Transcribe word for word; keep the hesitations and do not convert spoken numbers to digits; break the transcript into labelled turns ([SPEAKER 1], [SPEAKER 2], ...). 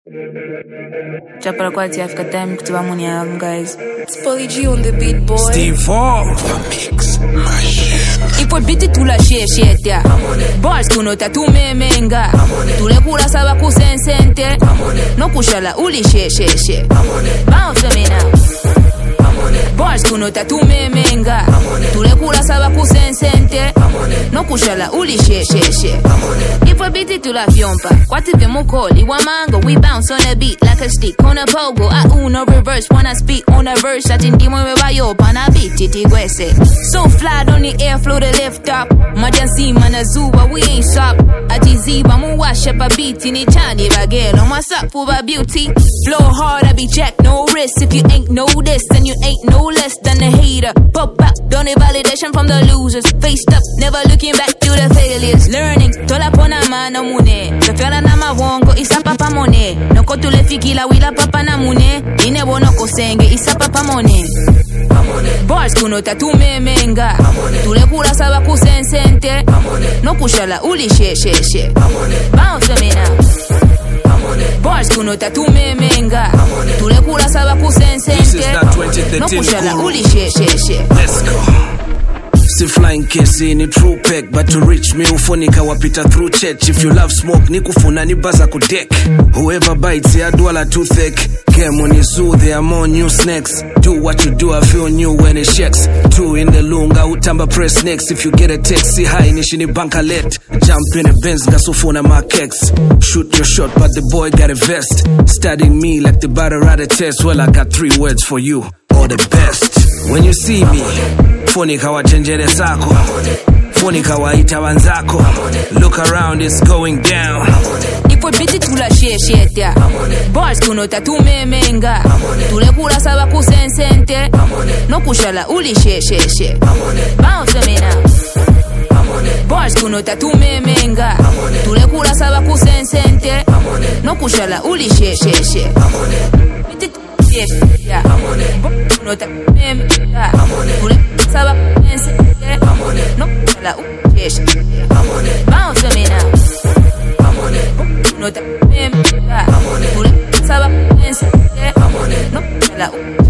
[SPEAKER 1] Chapala quality Africa time kutuba money album, guys.
[SPEAKER 2] It's Polly G on the beat, boy.
[SPEAKER 3] Steve Four, the mix machine.
[SPEAKER 1] Ipo biti tula share share ya. Bars kunota tumemenga. Tule kula saba kusensente. No kushala uli share share share. Bounce me now. Bars kunota tumemenga. Tule kula saba kusensente. No kushala uli share share share. Ipo biti tula fiompa. Kwati de mukoli wa mango. We bounce on the beat like a stick on a pogo. I uno reverse when I speak on a verse. I tindi mwe bayo pana beat iti gwese. So fly on the air, flow the lift up. Majansi manazuba, we ain't shop. Atiziba mu wash up a beat in it chani bagel. On what's up for my beauty? Flow hard, I be jack, no risk. If you ain't know this, then you ain't no less than a hater. Pop up, don't need validation from the losers. Faced up, never looking back to the failures. Learning, tola pona mano mune. Prefera na mawongo, isa papa mone. No kotule fikila wila papa na mune. Ine bono kosenge, isa papa mone. Bars kunota tumemenga. Tule kula saba kusensente. No kushala uli she she she. Bounce me now. Bars kunota tumemenga. Tule kula saba kusensente. No kushala uli she she she.
[SPEAKER 3] Let's go. Si flying kesi ni true pack, but to reach me ufonika wapita through church. If you love smoke ni kufuna ni baza kudek. Whoever bites ya dwala too thick. Game on his zoo, there are more new snacks. Do what you do, I feel new when it shakes. Two in the lunga, utamba press next. If you get a text, see high nishini banka let. Jump in a Benz, gasofona my keks. Shoot your shot, but the boy got a vest. Studying me like the batter at a test. Well, I got three words for you, all the best. When you see me, phone kawachenjere sako. Phone kawaita wanzako. Look around, it's going down.
[SPEAKER 1] Ipo biti tula share share ya. Bars kunota tumemenga. Tule kula saba kusensente. No kushala uli share share share. Bounce me now. Bars kunota tumemenga. Tule kula saba kusensente. No kushala uli share share share. Biti yeah. No ta mem ya. Tule saba kusensente. No kushala uli share share. Bounce me now. No ta mem ya. Tule saba kusensente. No kushala uli